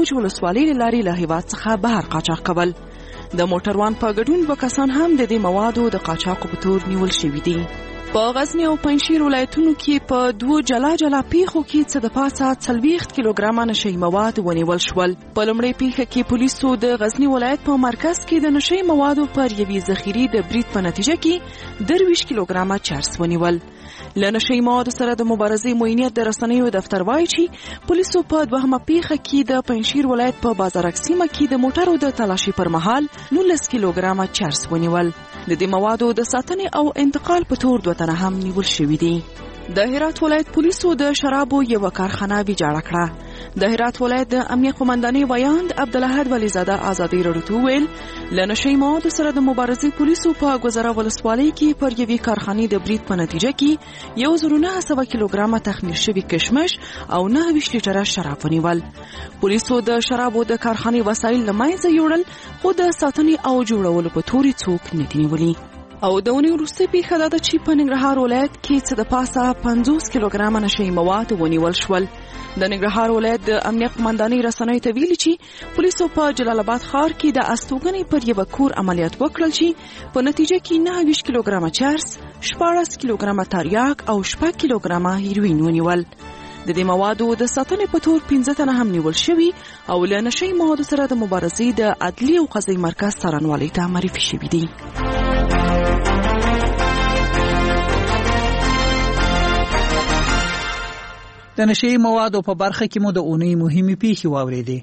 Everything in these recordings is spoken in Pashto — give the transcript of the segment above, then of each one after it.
دوج ولسوالۍ له لارې له هېواد څخه بهر قاچاق کول. د موټروان په ګډون 2 کسان هم د دې موادو د قاچاقو په تور نیول شوي دي. په غزنی او پنجشیر ولایتونو کې په 2 جلا جلا پیښو کې څه د پاسه 40 کیلوګرامه نشئی مواد ونیول شول. په لومړۍ پیښه کې پولیسو د غزنی ولایت په مرکز کې د نشئی موادو پر یوې ذخیرې د برید په نتیجه کې 23 کیلوګرامه چرس ونیول. له نشئی موادو سره د مبارزې معینیت د رسنیو دفتر وایي چې پولیسو په 2مه پیښه کې د پنجشیر ولایت په بازارک سیمه کې د موټرو د تلاشي پر مهال 19 کیلوګرامه چرس ونیول. د دې موادو د ساتنې او انتقال په تور 2 تنه هم نیول شوي دي. د هرات ولایت پولیسو د شرابو یو کارخانه ویجاړه کړه. د هرات ولایت د امنیت قومندانۍ ویاند عبدالاحد ولیزاده ازادي راډیو ته ویل له نشئی موادو سره د مبارزې پولیسو په ګذره ولسوالۍ کې پر یوې کارخانې د برید په نتیجه کې 1900 کیلوګرامه تخمیر شوي کشمش او 9 لیټره شراب ونیول. پولیسو د شرابو د کارخانې وسایل له منځه یوړل خو د ساتنې او جوړولو په توري څوک نه دي نیولي. او د اونۍ وروستۍ پیښه دا ده چې په ننګرهار ولایت کې څه د پاسه 50 کیلوګرامه نشئی مواد ونیول شول. د ننګرهار ولایت د امنیت قومندانۍ رسنیو ته ویلي چې پولیسو په جلال آباد ښار کې د استوګنې پر یو کور عملیات وکړل چې په نتیجه کې 29 کیلوګرامه چرس، 14 کیلوګرامه تریاک او 6 کیلوګرامه هیروین ونیول. د دې موادو د ساتنې په تور 15 تنه هم نیول شوي او له نشئی موادو سره د مبارزې د عدلي او قضایي مرکز څارنوالۍ ته معرفي شوي دي. د نشئی موادو په برخه کې مو د اونۍ مهمې پیښې واورېدې.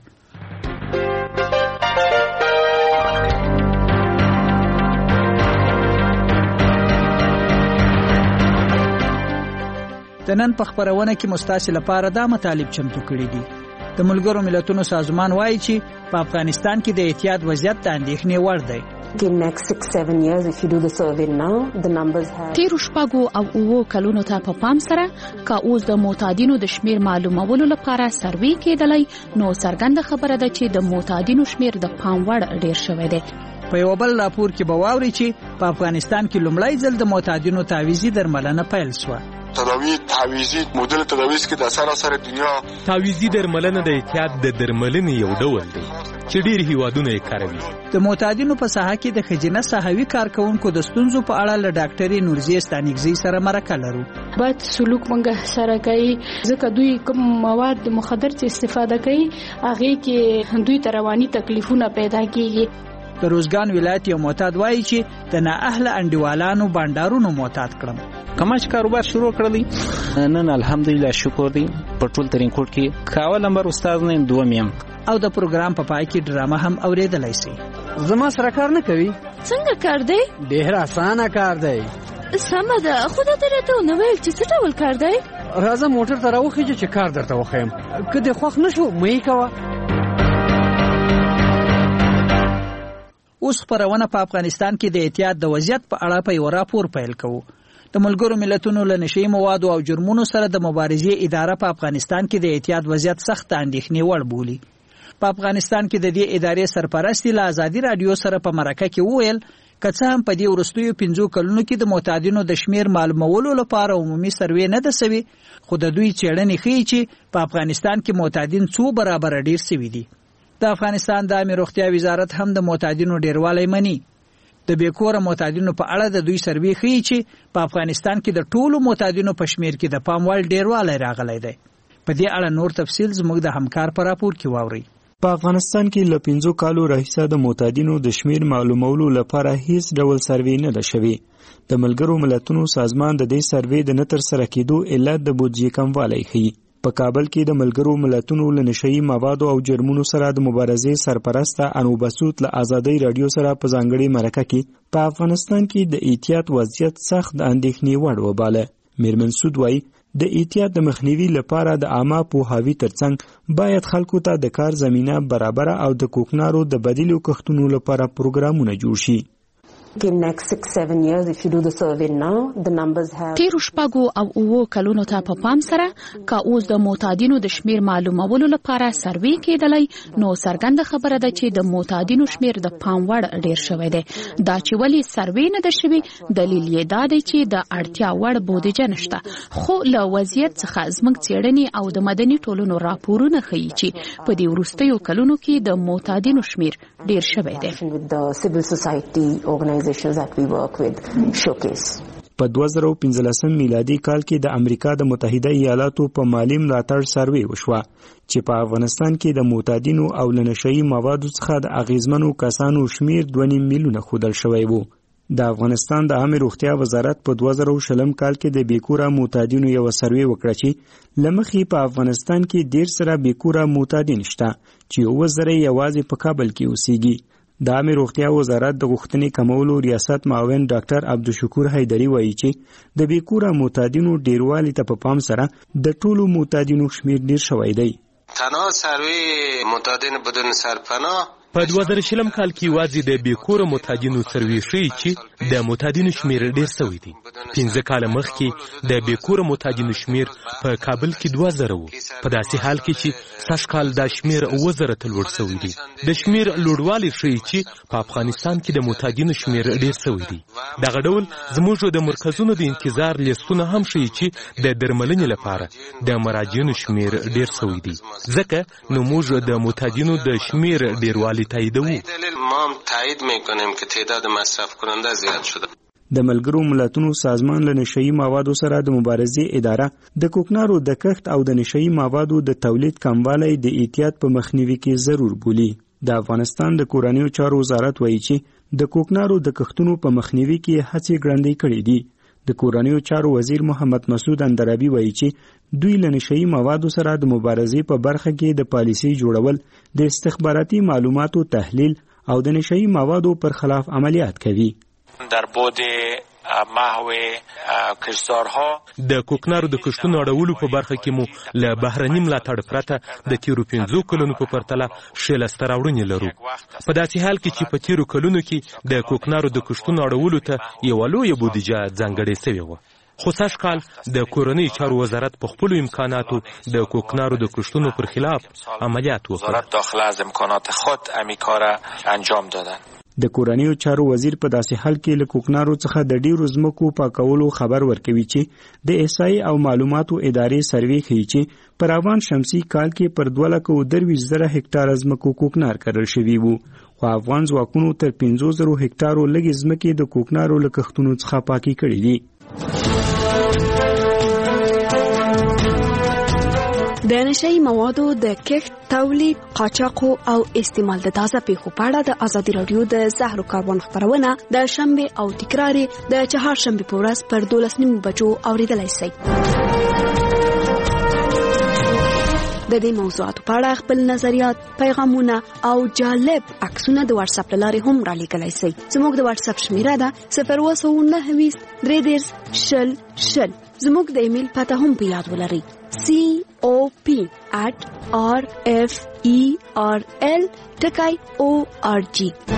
د نن په خبرونه کې مستاسل لپاره دا مطالب چمتو کړي دي. د ملګرو ملتونو سازمان وایي چې په افغانستان کې د احتیاط وضعیت د اندېښنې وړ دی. In next 6-7 years, if you do the survey now, the numbers have... تیرو شپږو او 9 کلونو ته په پام سره که اوس د معتادینو د شمیر معلومولو لپاره سروې کېدلی نو څرګنده خبره ده چې د معتادینو شمیر د پام وړ ډیر شوی دی. په یو بل راپور کې به واوري چې په افغانستان کې لومړی ځل د معتادینو تعویضي درملنه پیل شوه. تداوی تعویضی مدل تداویز کې د سره دنیا تعویضي درملنه د احتیاط د درملنې یو ډول دی چې ډیر هیوادونه یې کاروي. د معتادینو په ساحه کې د خجینه صحوي کارکونکو د ستونزو په اړه له ډاکټري نورزي ستانګزي سره مرکه لرو. باید سلوک منګه سره کوي ځکه دوی کوم مواد مخدر چې استفاده کوي هغه کې دوی رواني تکلیفونه پیدا کیږي. د روزګان ولایت یو معتاد وایي چې د نااهله انډیوالانو بانډارونو معتاد کړم. کما چې کاروبار شروع کړلی نن الحمدلله شکر دی په ټول ترینکوټ کې کاول نمبر استاد نه دوم یم. او د پروګرام په پای کې ډرامه هم اوریدلای شي. زما سره کار نه کوي. څنګه کار دی؟ ډېر اسانه کار دی. سمه ده خو دا درته نو ویل چې څه ډول کار دی؟ راځه موټر ته راوخیږه چې کار درته وښیم. که دې خوښ نشو مې کوه. اوس خبرونه په افغانستان کې د احتیاط د وضعیت په اړه په یو راپور پیل کوو. د ملګرو ملتونو له نشئی موادو او جرمونو سره د مبارزې اداره په افغانستان کې د احتیاط وضعیت سخت اندېښنې وړ بولي. په افغانستان کې د دې ادارې سرپرست له ازادي رادیو سره په مرکه کې وویل که څه هم په دې وروستیو 15 کلونو کې د معتادینو د شمیر معلومولو لپاره عمومي سروې نه ده سوي خو د دوی څېړنې ښیي چې په افغانستان کې معتادین 2 برابر ډیر سوي دي. د افغانستان د عامه روغتیا وزارت هم د معتادینو ډیروالی مني. د بیکوره معتادینو په اړه د دوی سروې ښیي چې په افغانستان کې د ټولو معتادینو په شمیر کې د پام وړ ډیروالی راغلی دی. په دې اړه نور تفصیل زموږ د همکار په راپور کې واورئ. په افغانستان کې له 15 کالو راهیسه د معتادینو د شمیر معلومولو لپاره هیڅ ډول سروې نه ده شوې. د ملګرو ملتونو سازمان د دې سروې د نه ترسره کېدو علت د بودیجې کموالی ښیي. په کابل کې د ملګرو ملتونو له نشئی موادو او جرمونو سره د مبارزې سرپرسته انوبسوت له ازادي رادیو سره په ځانګړي مرکه کې په افغانستان کې د احتیاط وضعیت سخت اندېښنې وړ وباله. میرمن سود وایي د احتیاط د مخنیوي لپاره د عامه پوهاوي ترڅنګ باید خلکو ته د کار زمینه برابر او د کوکنارو د بدیلو کښتونو لپاره پروګرامونه جوړ شي. تیرو شپږو او 9 کلونو ته په پام سره که اوس د معتادینو د شمیر معلومولو لپاره سروې کېدلی نو څرګنده خبره ده چې د معتادینو شمیر د پام وړ ډیر شوی دی. دا چې ولې سروې نه ده شوې دلیل یې دا دی چې د اړتیا وړ بودیجه نشته. خو له وضعیت څخه زموږ څېړنې او د مدني ټولنو راپورونه ښیي چې په دې وروستیو کلونو کې د معتادینو شمیر ډیر شوی دی. په 2015 میلادي کال کې د امریکا د متحده ایالاتو په مالی ملاتړ سروې وشوه چې په افغانستان کې د معتادینو او نشهیي موادو څخه د اغیزمنو کسانو شمیر 2.5 میلیونه ښودل شوی و. د افغانستان د عامه روغتیا وزارت په 2020 کال کې د بیکوره معتادینو یو سروې وکړه چې لمخې په افغانستان کې ډیر سره بیکوره معتادین شته چې 1000 یوازې په کابل کې اوسېږي. د عامه روغتیا وزارت د غوښتنې کمولو ریاست معاون ډاکټر عبدالشکور حیدری وایي چې د بیکوره معتادینو ډیروالي ته په پام سره د ټولو معتادینو شمیر ډیر شوی دی. تنها سروې معتادین بدون سرپناه په 2020 کال کې یوازې د بیکوره معتادینو سروې ښیي چې د معتادینو شمیر ډیر شوی دی. 15 کاله مخکې د بیکوره معتادینو شمیر په کابل کې 2000 و. په داسې حال کې چې سږ کال دا شمیر 1000 ته لوړ شوی دی. د شمیر لوړوالی ښیي چې په افغانستان کې د معتادینو شمیر ډیر شوی دی. دغه ډول زموږ د مرکزونو د انتظار لیستونه هم ښیي چې د درملنې لپاره د مراجعینو شمیر ډیر شوی دی. ځکه نو موږ د معتادینو د شمیر ډیروالی ما هم تایید میکنیم که تعداد مصرف کننده زیاد شده. د ملګرو ملتونو سازمان له نشهیي موادو سره د مبارزې اداره د کوکنارو د کښت او د نشهیي موادو د تولید کموالی د احتیاط په مخنیوي کې ضرور بولي. د افغانستان د کورنیو چارو وزارت وایي چې د کوکنارو د کښتونو په مخنیوي کې هڅې ګړندۍ کړې دي. د کورنیو چارو وزیر محمد مسعود اندرابي وایي چې دوی له نشهیي موادو سره د مبارزې په برخه کې د پالیسي جوړول، د استخباراتي معلوماتو تحلیل او د نشهیي موادو پر خلاف عملیات کوي. در بعد محو کشتزارها د کوکنارو د کښتونو اړولو په برخه کې مو له بهرني ملاتړ پرته د تیرو 15 کلونو په پرتله ښې لاسته راوړنې لرو. په داسې حال کې چې په تیرو کلونو کې د کوکنارو د کښتونو اړولو ته یوه لویه بودیجه ځانګړې شوې وه. خو سږ کال د کورنۍ چارو وزارت په خپلو امکاناتو د کوکنارو د کښتونو پر خلاف عملیات وکړ. وزارت داخله از امکانات خود همین کار انجام دادن. د کورنیو چارو وزیر په داسې حال کې له کوکنارو څخه د ډیرو ځمکو پاکولو خبر ورکوي چې د احصایې او معلوماتو ادارې سروې ښیي چې په روان شمسي کال کې پر 2,23,000 هکټاره ځمکو کوکنار کرل شوي وو. خو افغان ځواکونو تر 50,000 هکټارو لږې ځمکې د کوکنارو له کښتونو څخه پاکې کړې دي. د نشهیي موادو د کښت، تولید، قاچاق او استعمال د تازه پیښو په اړه د ازادي راډیو د زهرو کاروان خبرونه د شنبه او تکرار د چهارشنبه په ورځ پر 12:30 بجو اوریدلای شئ. د دې موضوعاتو په اړه خپل نظریات، پیغامونه او جالب عکسونه د واتس اپ لارې هم را لیږلی شئ. زموږ د واتس اپ شمیره ده 029233000. زموږ د ایمیل پته هم په یاد ولرئ: cop@referl.org.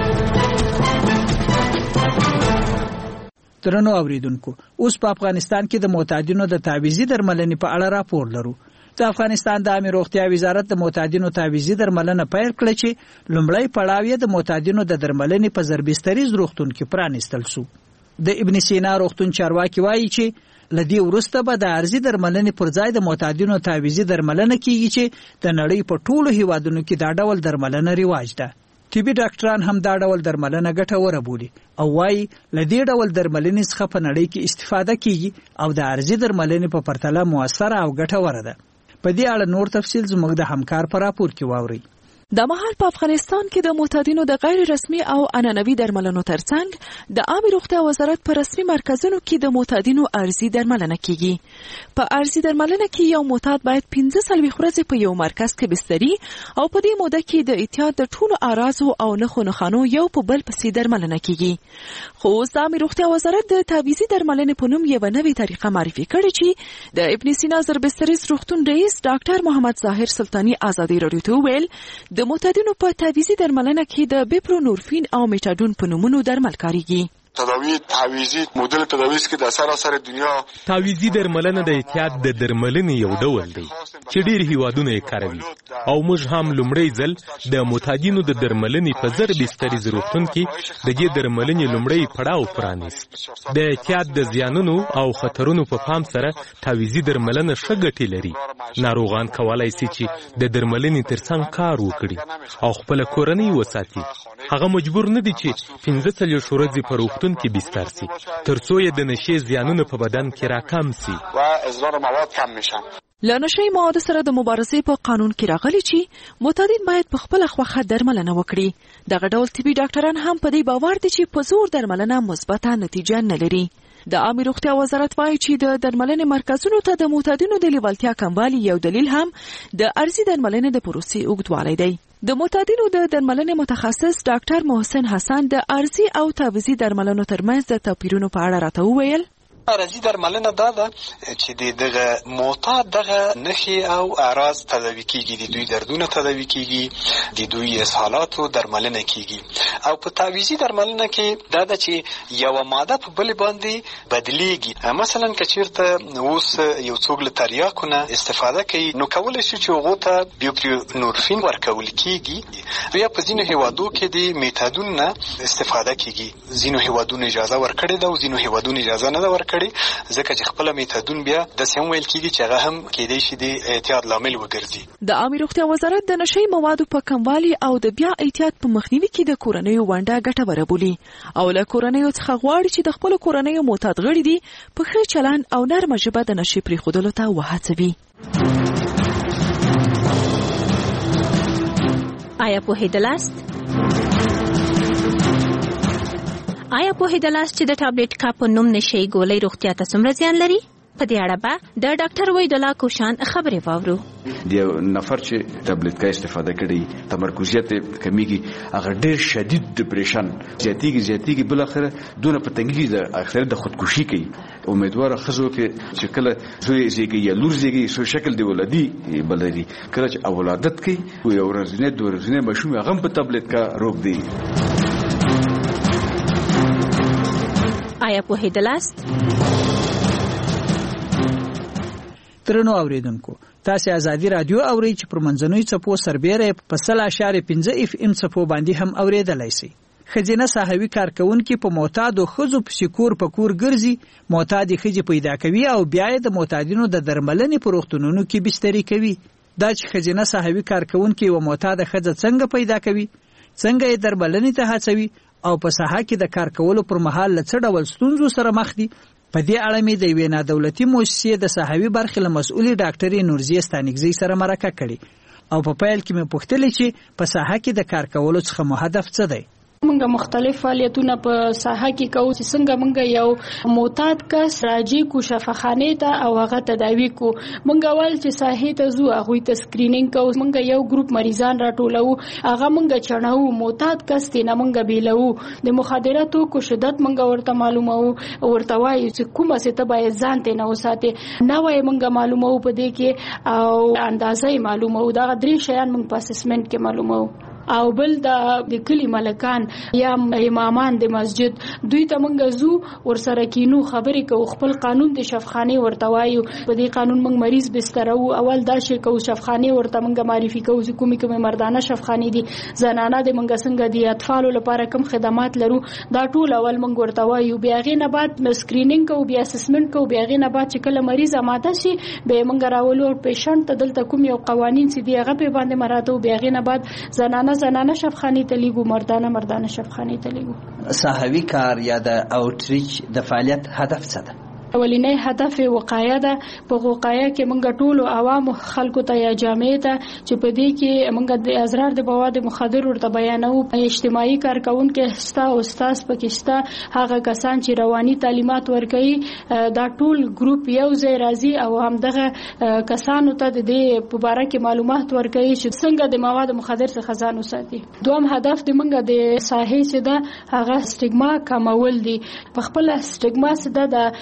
درنو اوریدونکو، اوس په افغانستان کې د معتادینو د تعویضي درملنې په اړه راپور لرو. د افغانستان د عامه روغتیا وزارت د معتادینو تعویضي درملنه پیل کړه چې لومړی پړاو یې د معتادینو د درملنې په ضربستریز روغتون کې پرانیستل شو. د ابن سینا روغتون چارواکي وایي چې لدی ورسته به د ارزي درملنې پر ځای د معتادینو تعویضي درملنه کیږي چې د نړۍ په ټولو هیوادونو کې دا ډول درملنه رواج ده. طبي ډاکټران هم دا ډول درملنه ګټوره بولي او وایي لدی ډول درملنې څخه په نړۍ کې استفاده کیږي او د ارزي درملنې په پرتله موثره او ګټوره ده. په دې اړه نور تفصیل زموږ د همکار په راپور کې واورئ. د مهال په افغانستان کې د معتادینو د غیر رسمي او عنعنوي درملنو ترڅنګ د عامه روغتیا وزارت په رسمي مرکزونو کې د معتادینو ارزي درملنه کیږي. په ارزي درملنه کې یو معتاد باید 15 ورځې په یو مرکز کې بستري او په دې موده کې د احتیاط د ټولو اعراضو او نښو یو په بل پسې درملنه کیږي. خو د عامه روغتیا وزارت د تعویضي درملنې په نوم یو نوې طریقه معرفي کړې چې د ابن سینا ضربستریز روغتون رئیس ډاکټر محمد ظاهر سلطانی ازادي راډیو ته ویل د معتادینو په تعویضي درملنه کې د بیپرونورفین او میټاډون په نومونو درمل کاریږي. تداوی تعویزی مدل تداویست که در سراسر دنیا تعویزی درملنه د اعتیاد د درملنې یو ډول دی چې ډېر هیوادونه یې کاروي او موږ هم لومړی ځل د معتادینو د درملنې په زر بستریز روغتون کې د دې درملنې لومړی پړاو پرانیست. د اعتیاد د زیانونو او خطرونو په پام سره تعویزي درملنه ښه ګټې لري. ناروغان کولی شي چې د درملنې ترڅنګ کار وکړي او خپله کورنۍ وساتي. هغه مجبور نه دي چې 45 ورځې په روغتون کې بستر سي تر څو یې د نشې زیانونه په بدن کې راکم سي و اضرار مواد کم میشن. له نشهیي موادو سره د مبارزې په قانون کې راغلي چې معتادین باید په خپله خوښه درملنه وکړي. دغه ډول طبي ډاکټران هم په دې باور دي چې په زور درملنه مثبته نتیجه نه لري. د عامه روغتیا وزارت وایي چې د درملنې مرکزونو ته د معتادینو د لیوالتیا کموالی یو دلیل هم د ارزي درملنې د پروسې اوږدوالی دی. د معتادینو د درملنې متخصص ډاکټر محسن حسن د ارزي او تعویزي درملنو ترمنځ د توپیرونو په اړه راته وویل. ارزي درملنه دا ده چې دغه معتاد دغه نښې او اعراض تداوي کیږي، د دوی دردونه تداوي کیږي، د دوی اسهالاتو درملنه کیږي. او په تعویزي درملنه کې دا ده چې یو ماده په بل باندې بدلیږي. مثلا که چیرته اوس یو څوک له تریاکو نه استفاده کوي نو کولی شي چې هغو ته بیوپرینورفین ورکول کیږي. یا په ځینو هیوادو کې د میتادون نه استفاده کیږي. ځینو هیوادونو اجازه ورکړې ده او ځینو هیوادونو اجازه نه ده ورکړې، ځکه چې خپل میتادون بیا داسې هم ویل کیږي چې هغه هم کېدای شي د اعتیاد لامل وګرځي. د عامه روغتیا وزارت د نشهیي موادو په کموالي او د بیا اعتیاد په مخنیوي کې د کورنیو ونډه ګټوره بولي او له کورنیو څخه غواړي چې د خپل کورنیو معتاد غړي دي په ښه چلند او نرمه ژبه د نشې پرېښودلو ته وهڅوي. آیا پوهېدلاست چې د ټابلیټ کا په نوم نشهیي ګولۍ روغتیا ته څومره زیان لري؟ په دې اړه به د ډاکټر وحیدالله کوشان خبرې واورو. د نفر چې ټابلیټ کا استفاده کړي تمرکزیت کمیږي، هغه ډېر شدید ډیپریشن زیاتیږي بل اخره دونه په تنګي د اخر د خودکشي کوي. امیدوار خزو کې چې کله زوی زیږي یا لور زیږي سو شکل دی ولادي بلري کله چې اولادت کوي یو ورځنی دوه ورځنی مشوم هغه په ټابلیټ کا روغ دی. آیا پوهېدلاست؟ ترنو اوریدونکو، تاسو ازادي رادیو اورئ چې پر منځنوي څپو سربېره په 0.5 FM څپو باندې هم اوریدلای شئ. ښځینه ساحوي کارکونکي په معتادو ښځو پسې کور په کور ګرځي، معتادې ښځې پیدا کوي او بیا یې د معتادینو د درملنې په روغتونونو کې بستري کوي. دا چې ښځینه ساحوي کارکونکي و معتاده ښځه څنګه پیدا کوي، څنګه یې درملنې ته هڅوي او په ساحه کې د کار کولو پر مهال له څه ډول ستونزو سره مخ دي، په دې اړه مې د یوې نادولتي مؤسسې د ساحوي برخې له مسؤلې ډاکټرې نورزیې ستانکزۍ سره مرکه کړې او په پیل کې مې پوښتلې چې په ساحه کې د کار کولو څخه مو هدف څه دی. منګه مختلف فعالیتونه په ساحه کې کوو چې څنګه منګه یو معتاد کس راځي کو شفاخانه ته او هغه تداوی کو. منګه ول چې ساحه ته زو هغه ته سکرینینګ کوو، منګه یو ګروپ مریضان راټولو، هغه منګه چڼاو معتاد کس ته نه منګه بیلو، د مخدراتو کو شدت منګه ورته معلومو، ورته وایي چې کومه څه ته باید ځان ته نه وساته، نه وای منګه معلومو په دې کې او اندازې معلومو. دا درې شیان موږ په اسسمنت کې معلومو. او بل د کلی ملکان یا امامان د مسجد دوی ته منګه زو ورسره کینو خبرې کو، خپل قانون د شفاخانه ورته وایو، په دې قانون موږ مریض بسترو اول دا شی کو شفاخانه ورته منګه معرفي کو چې کومه مردانه شفاخانه دي، زنانه د منګه څنګه دي، اطفالو لپاره کوم خدمات لرو، دا ټول اول موږ ورته وایو. بیا غي نه بعد سکرینینګ کو، بیا اسسمنت کو، بیا غي نه بعد چې کله مریض اماده شي به منګه راولو پیشنټ ته دلته کوم یو قوانين چې دی هغه په باندې مراتو، بیا غي نه بعد زنانه شفاخانه ته لیګو، مردانه شفاخانه ته لیګو. ساحوي کار یا د اوټریچ د فعالیت هدف څه ده؟ اولینی هدف وقایه ده. په وقایه کې موږ ټول عوام خلکو ته یا جامعه ته چې په دې کې موږ د اضرار د مواد مخدر ورته بیانو. اجتماعي کارکونکو ستا او استاد پکستا هغه کسان چې رواني تعلیمات ورکوي، دا ټول ګروپ یو ځای راځي او همدغه کسانو ته د دې په اړه کې معلومات ورکوي چې څنګه د مواد مخدر څخه ځان وساتي. دوم هدف د موږ د ساحې چې ده هغه سټیګما کمول دي. په خپل سټیګما څخه د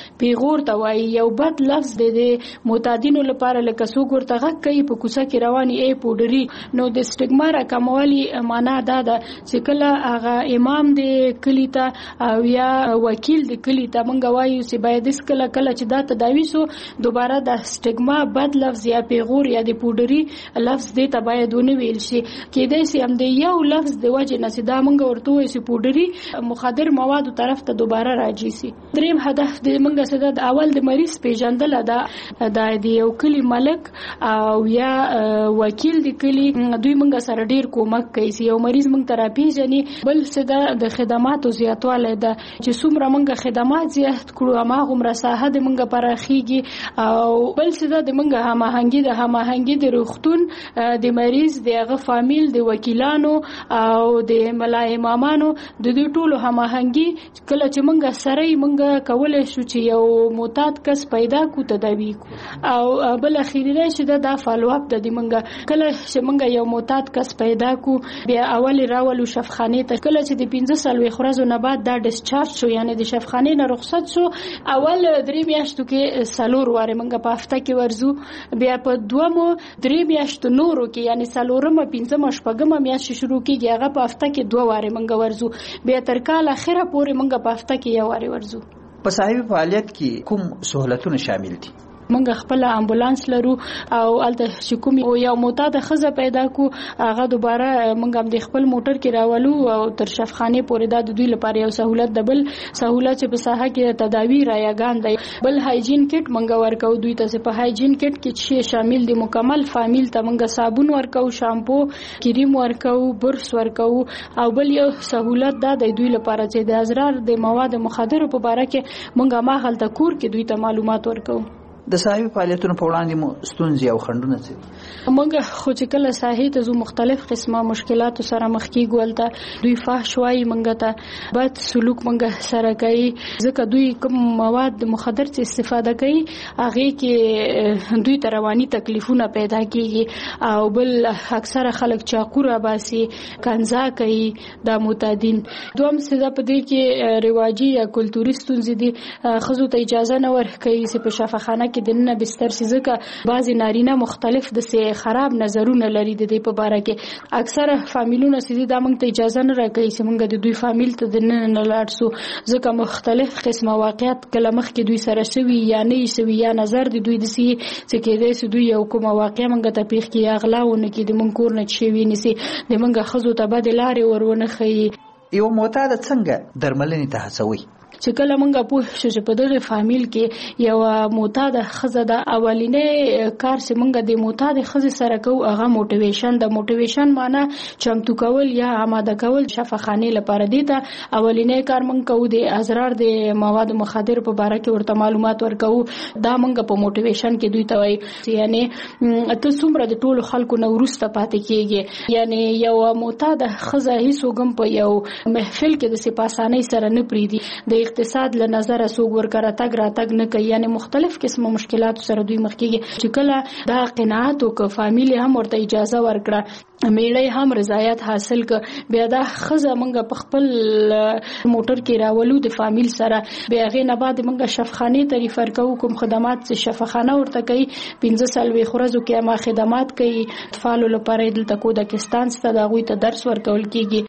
پیغور ته وایي. یو بد لفظ دی د معتادینو لپاره، لکه څوک ورته غږ کوي په کوڅه کې رواني ای پوډري. نو د سټیګما راکمولي معنا دا ده چې کله هغه امام دی کلی ته او یا وکیل دی کلی ته مونږ وایو چې باید کله کله چې دا تداوی سو دوباره د سټیګما بد لفظ یا پیغور یا د پوډري لفظ دی ته باید ونه ویل شي. کېدای شي هم د یو لفظ د وجه نه چې دا مونږ ورته وایو چې پوډري مخدر موادو طرف ته دوباره راځي سي. دریم هدف د مونږ سره د اول د مریض پیژندل ده د یو کلی ملک او یا وکیل د کلی دوی مونږ سره ډیر کومک کوي چې یو مریض مونږ تراپی جنې بل څه د خدماتو زیاتوالی ده چې څومره مونږ خدمات زیات کړو هماغومره ساحه د مونږ پراخیږي او بل څه د مونږ هماهنګي د روغتون د مریض د هغه فامیل د وکیلانو او د ملا امامانو د دوی ټولو هماهنګي کله چې مونږ سره مونږ کولای شو چې یو معتاد کس پیدا کو تداوی کو او بل اخیری شي دا فالو اپ د مونږ کله چې مونږ یو معتاد کس پیدا کو بیا اول راولو شفخانه ته کله چې د 15 سال ورځو نه بعد دا ډیسچارج شو یعنی د شفخانه نه رخصت شو اول 3 میاشتو کې سالور واره مونږ په هفته کې ورزو بیا په دومو 3 میاشتو نورو کې یعنی سالورم 15 شپږم میاشت شروع کیږي هغه په هفته کې 2 واره مونږ ورزو بیا تر کال اخره پورې مونږ په هفته کې 1 واره ورزو. په صاحب فعالیت کې کوم سہولتونه شامل دي؟ مونږ خپل امبولانس لرو او الته چې کوم یو معتاد خزه پیدا کو هغه دوباره مونږ هم د خپل موټر کې راولو او تر شفخانه پورې د دوی لپاره یو سہولت د بل سہولت چې په ساحه کې تداوی رايګان دی بل هایجین کټ مونږ ورکو دوی ته په هایجین کټ کې چې شامل دي مکمل فامیل ته مونږ صابون ورکو شامپو کریم ورکو برس ورکو او بل یو سہولت دا د دوی لپاره چې د ازرار د مواد مخدر په اړه کې مونږه ما هلته کور کې دوی ته معلومات ورکو. د صحي فعالیتونو په وړاندې مو ستونزې او خنډونه څه موږ خو چې کله صحي ته زو مختلف قسمه مشکلات سره مخ کیږو ولته دوی فحش وایي موږ ته بد سلوک موږ سره کوي ځکه دوی کوم مواد مخدر څخه استفاده کوي هغه کې دوی ته رواني تکلیفونه پیدا کیږي او بل اکثره خلک چاقوره باسي کنزا کوي د معتادین دوم څه په دې کې رواجی یا کلتوري ستونزې دي خزو ته اجازه نه ورکوي چې په شفاخانه کې دنه بستر سيزکه بعضی نارینه مختلف د سي خراب نظرونه لري د دې په اړه کې اکثره فامیلونه سيدي د موږ ته اجازه نه راکړي چې موږ د دوی فامیل ته دنه نه لاړ سو ځکه مختلف قسمه واقعیت کله مخ کې دوی سره شوي یا نه شوي یا نظر د دوی د سي چې کېدای سي دوی یو کومه واقعیا موږ ته پیښ کې اغلاونه کې د موږ کور نه شوي نسي د موږ خزو ته بد لارې ورونه خي. یو معتاد څنګه درملنې ته هڅوي؟ چې کله مونږه پوه شو چې په دغه فامیل کې یو معتاد خزه د اولینې کار چې مونږه د معتاد خزه سره کوو هغه موټیویشن د موټیویشن معنی چمتو کول یا آماده کول شفاخانه لپاره دی ته اولینې کار مونږ کوو د ازرار د مواد مخدر په اړه کې ورته معلومات ورکو دا مونږه په موټیویشن کې دوی ته وایي یعنی ته څومره د ټولو خلکو نو ورسته پاتې کیږي یعنی یو معتاد خزه هیڅ وګم په یو محفل کې د سپاسانه سره نه پریدي د اقتصاد له نظر سوق ورکړه تاګ را تاګ نه کوي یعنی مختلف قسمه مشکلات سره دوی مخ کېږي چې کله دا قناعت او فامیلی هم ورته اجازه ورکړه میړی هم رضایت حاصل ک بیا دا خزه مونږ په خپل موټر کې راولو د فامیل سره بیا غي نه بعد مونږ شفخانه ته ریفر کوو کوم خدمات چې شفخانه ورته کوي 15 سال وی خورزو کې ما خدمات کوي اطفال لپاره دلته کودکستان ست دا غوي ته درس ورکول کیږي.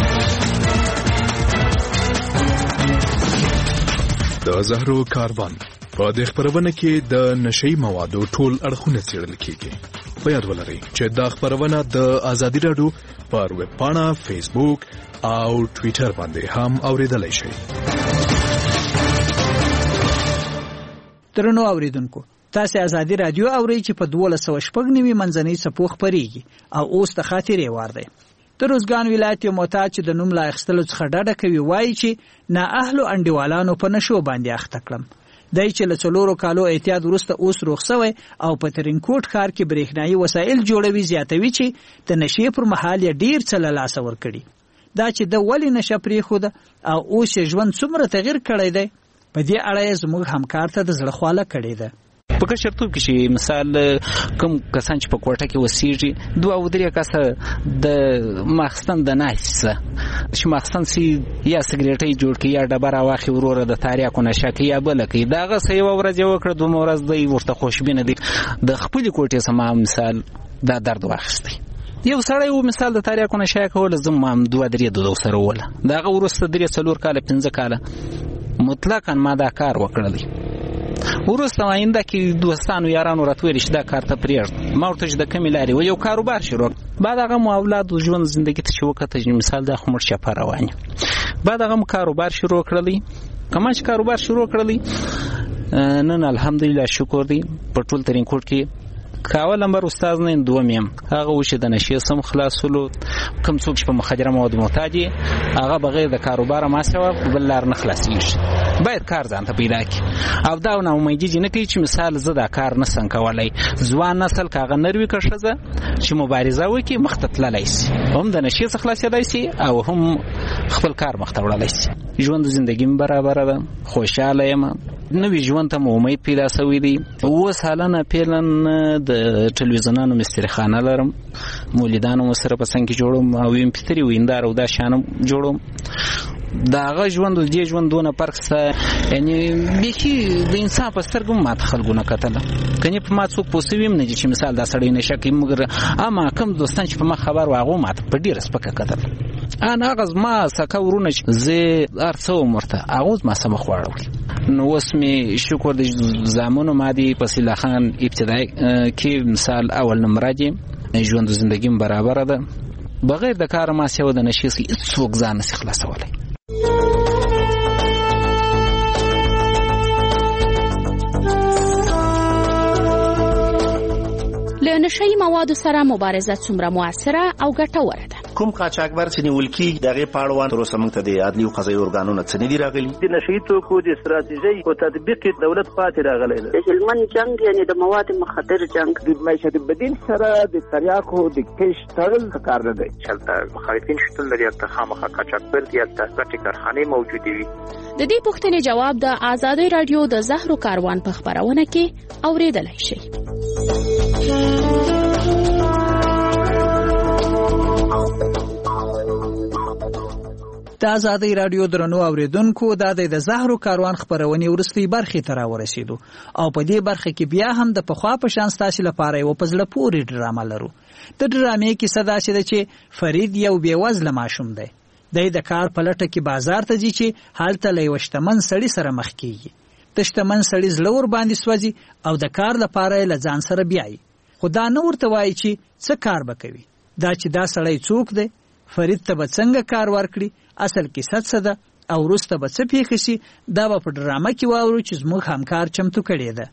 د زهرو کاروان په دې خبرونه کې د نشئی موادو ټول اړخونه څېړل کیږي. په یاد ولرئ چې دا خبرونه د ازادي راډیو پر ویب پاڼه فیسبوک او ټوئیټر باندې هم اوریدلای شئ. ترنو اوریدونکو تاسو ازادي راډیو اورئ چې په 1290 منځنۍ صفو خبريږي او اوس ته خاطرې وار دی. د روزګان ولایت یو معتاد چې د نوم لا اخستلو څخه ډډه کوي وایي چې نه اهل او انډیوالانو په نشو باندې اخته کړم دای چې له 4 کالو احتیاط وروسته اوس روغسوي او په ترینکوټ ښار کې برېښنايي وسایل جوړوي زیاتوي چې د نشې پر مهال یې ډیر څه له لاسه ورکړي دا چې د ولې نشه پرېښوده او اوس ژوند څومره تغیر کړی دی په دې اړه زموږ همکار ته د زړه خواله کړې ده. په کشرتوب کې چې مثال کوم کسان چې په کوټه کې وسیږي 2-3 کسه د ماخستن د نایسه چې ماخستن سي یا سیګریټي جوړ کی یا ډبره واخی وروره د تاریخو نشه کی یا بل کی داغه سې ورځ یو کړ 2 ورځ دی ورته خوشبینه دي د خپل کوټه سم مثال دا درد واخستي یو سړی و مثال د تاریخو نشه کول زم هم 2-3 سره وله داغه ورسته 3-4 کال 15 کال مطلقاً ما دا کار وکړلی ورسته آینده کې دوستانو یارانو راتویل چې دا کار ته پرېږد ما ورته چې د کمې لارې و یو کاروبار شروع بعد هغه مو اولاد ژوند زندگی ته چې وکته چې مثال دا خو مړ چپه رواني بعد هغه مو کاروبار شروع کړلی کما چې کاروبار شروع کړلی نن الحمدلله شکر دی په ټول ترین کوټ کې کاول نمبر استاد نه دومیم هغه وشه د نشي سم خلاصولو کم څوک چې په مخدره مواد محتاجي هغه بغیر د کاروبار ما سوا بل لار نه خلاصيږي باید کار ځان ته پیدا کی او دا نه امیدي نه کوي چې مثال زه دا کار نه سم کولای ځوان نسل کاغه نروي کښه چې مبارزه وکي مختتللای شي هم د نشي څخه خلاصېدای شي او هم خپل کار مختوړلای شي ژوند زندگی برابر ده خوشاله یم نوې ژوند ته امید پیدا شوې دي و سالانه پیلن د ټلویزیونانو مستریخانه لرم مولیدانو سره په څنګه جوړم او یم پتری ویندار او دا شانم جوړم داغه ژوند د دې ژوندونه فرق څه یعنی بيخي د انسان په سترګو ماته خلګونه کتل کني په ما څوک پوسویم نه چې مثال دا سړی نشه کوي مګر اما کم دوستان چې په ما خبر واغو ماته په ډیر سپکه کتل انا غز ما سکه ورونه زه ارڅو مرته اغوز ما سم خوړل نو اوس می شکر د زامنو مادي فصیل خان ابتدای کې مثال اول نمبر دی ژوند زندگی برابر ده بغیر د کار ما سیو د نشي څوک ځان نشي خلاصولای له نشئی موادو سره مبارزه څومره موثره او ګټوره ده کوم قاچاقبر چې نیول کیږي دغه پاړوان تر اوسه موږ ته د عدلي او قضایي ارګانونو څخه نه دی راغلي د نشئی توکو د استراتیژي او تطبیق دولت پاتې راغلی دی د هلمند جنگ یعنی د مواد مخدر جنگ د معیشت بدیل سره د تریاکو د کش تړل کار نه دی چې مخالفین شتون لري ته خامخا قاچاقبر دی د ځکه کارخانه موجوده وي د دې پوښتنې جواب د آزادۍ رادیو د زهرو کاروان په خبرونه کې اوریدلای شئ د آزادۍ رادیو درنو اوریدونکو د زهرو کاروان خبرونه ورستي برخې ته راورسېدو او په دې برخه کې بیا هم د پخوا په شان ستاسو لپاره یو پزله پوری ډرامه لرو د ډرامې کې صدا شته چې فرید یو بیوزله ماشوم دی د کار په لټه کې بازار ته ځي چې حالت له وشتمن سړي سره مخ کیږي تشتمن سړي زلور باندې سوځي او د کار لپاره له ځان سره بیاي خدا نو ورته وایي چې څه کار وکوي دا چې دا سړی څوک دی فرید ته به څنګه کار ورکړي اصل کې څه ده او وروسته به څه پیښ شي دا به په ډرامه کې واورو چې زموږ همکار چمتو کړی ده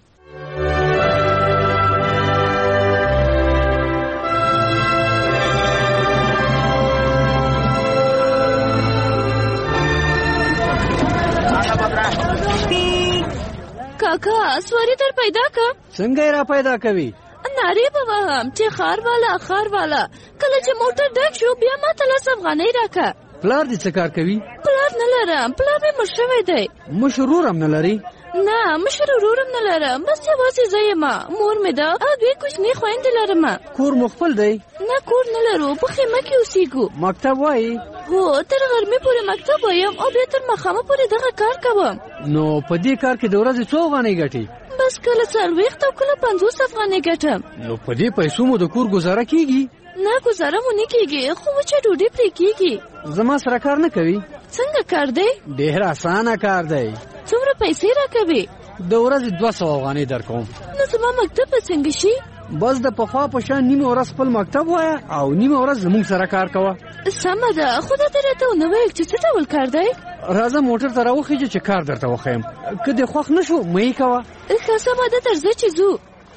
کاکا سواری در پیدا کا څنګه را پیدا کوي ناری به وهم چې خار والا کله چې موټر ډک شو بیا ما ته 10 افغانۍ راکا پلار دې څه کار کوي پلار نه لرم پلار مې مړ شوی دی مشرور هم نه لري نه مشرور هم نه لرم بس یوازې زه یم مور مې ده او دوی کوچني خویندې لرم کور مو خپل دی نه کور نه لرو په خیمه کې اوسېږو مکتب وایي هو تر غرمې پورې مکتب وایم او بیا تر ماښامه پورې دغه کار کوم نو په دې کار کې د ورځې څو افغانۍ ګټي بس کله 40 او کله 50 افغانۍ ګټم نو په دې پیسو مو د کور گزاره کیږي نه گزاره مو نه کیږي خو چې ډوډۍ پرې کیږي زما سره کار نه کوي څنګه کار دی ډېر اسانه کار دی څومره پیسې راکوي د ورځې 200 افغانۍ درکوم نو زما مکتب څنګه شي بس د پخوا په شان نیمه ورځ خپل مکتب وای او نیمه ورځ زموږ سره کار کوه سمه ده خدای ته راته نو ویل چې څه ډول کار دی راځه موټر ته راوخیږه چې کار درته وخیم که دې خوښ نشو مې کوه ښه سمه ده درځه چې ځو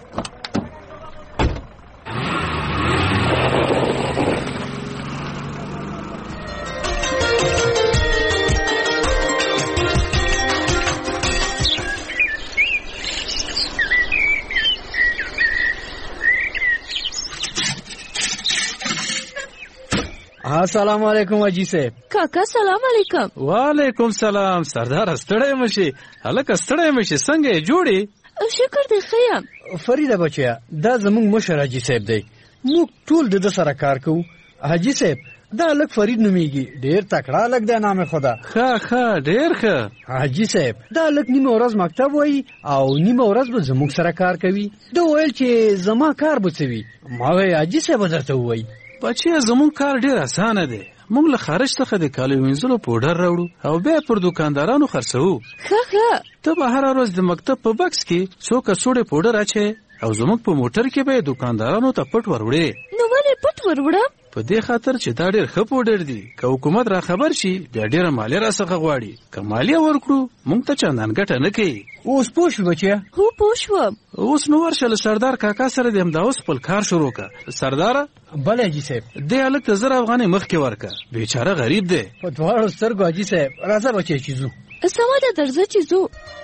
السلام علیکم اجي صاحب کاکا سلام علیکم وعلیکم سلام سردار ستړی مشي هلکه ستړی مشي څنګه جوړي شکر دې ښه یم. فریده بچیا دا زموږ مشر حاجي صاحب دی. موږ ټول د سره کار کوو. حاجي صاحب دا لک فرید نومیږي، ډیر تکړه لک دی، نام خدا. ښه ډیر ښه. حاجي صاحب دا لک نیمه ورځ مکتب وای او نیمه ورځ به زموږ سره کار کوي. دا ویل چې زما کار بچوي. ما وی حاجي صاحب درته وای بچیا زموږ کار ډیر اسانه دی. موږ له خارج څخه د کالو وینځلو پوډر راوړو او بیا پر دکاندارانو خرڅوو. ښه ته به هره ورځ د مکتب په بکس کې څو کڅوړې پوډر اچې او زموږ په موټر کې به دکاندارانو ته پټ وروړې. نو ولې پټ وروړم؟ په دې خاطر چې دا ډېر ښه پوډر دي. که حکومت را خبر شي بیا ډېره مالیه راڅخه غواړي. که مالیه ورکړو موږ ته چندان ګټه نه کوي. اوس پوه شو بچیا؟ هو پوه شوم. اوس نو ورشه له سردار کاکا سره د همدا اوس خپل کار شروع که. سرداره بله حاجي صاحب. دې هلک ته 1000 افغانۍ مخکې ورکه. بیچاره غریب دی. په دواړو سترګو حاجي صاحب. راځه بچی چې ځو. سمه ده درځه چې ځو.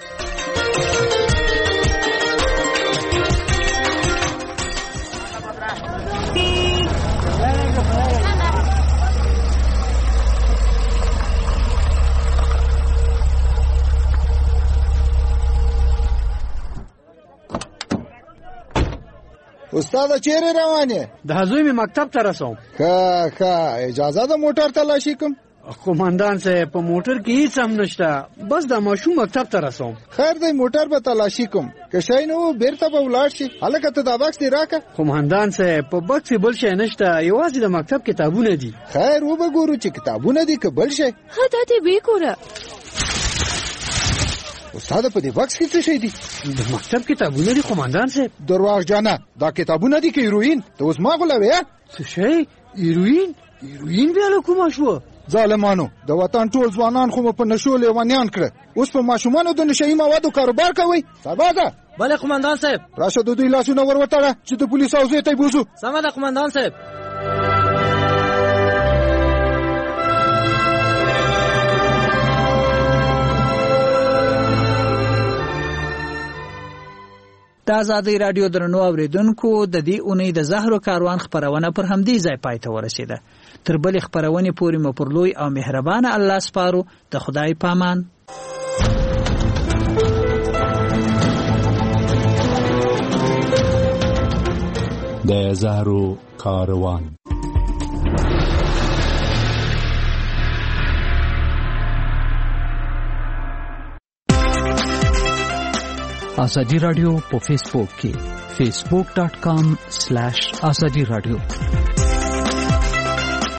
استاد چیرې روانې؟ د زوی می مکتب ته رسوم. ښه اجازه د موټر تلاشي کوم؟ قومندان صاحب په موټر کې هیڅ هم نشته، بس د ماشوم مکتب ته رسوم. خیر دی موټر به تلاشي کوم، که شی نو بیرته به ولاړ شي. هلکه ته دا بکس دې راکړه. قومندان صاحب په بکس بل شی نشته، یوازې د مکتب کتابونه دي. خیر وبګورو چې کتابونه دي که بل شی. ښه دا دې وګوره. استاد په دې بکس کې څه شی دي؟ د مکتب کتابونه دي قومندان صاحب. درواغجنه، دا کتابونه دي که هیروین؟ ته اوس ما غولوې؟ څه شی؟ هیروین بیا له کومه شوه؟ ظالمانو د وطن ټول ځوانان خو مو په نشو لیونیان کړه. اوس په ماشومانو د نشهیي موادو کاروبار کوئ؟ سربازه بله قومندان صاحب. راشه د دوی لاسونه ور وتړه چې د پولیسو حوزې ته یې بوځو. سمه ده قومندان صاحب. د آزادۍ راډیو درنو اوریدونکو د دې اونۍ د زهرو کاروان خپرونه پر همدې ځای پای ته ورسېده. تر بلې خپرونې پورې مو پر لوی او مهربانه الله سپارو. د خدای پامان. د زهرو کاروان. آزادی رادیو په فیسبوک کې facebook.com/azadi radio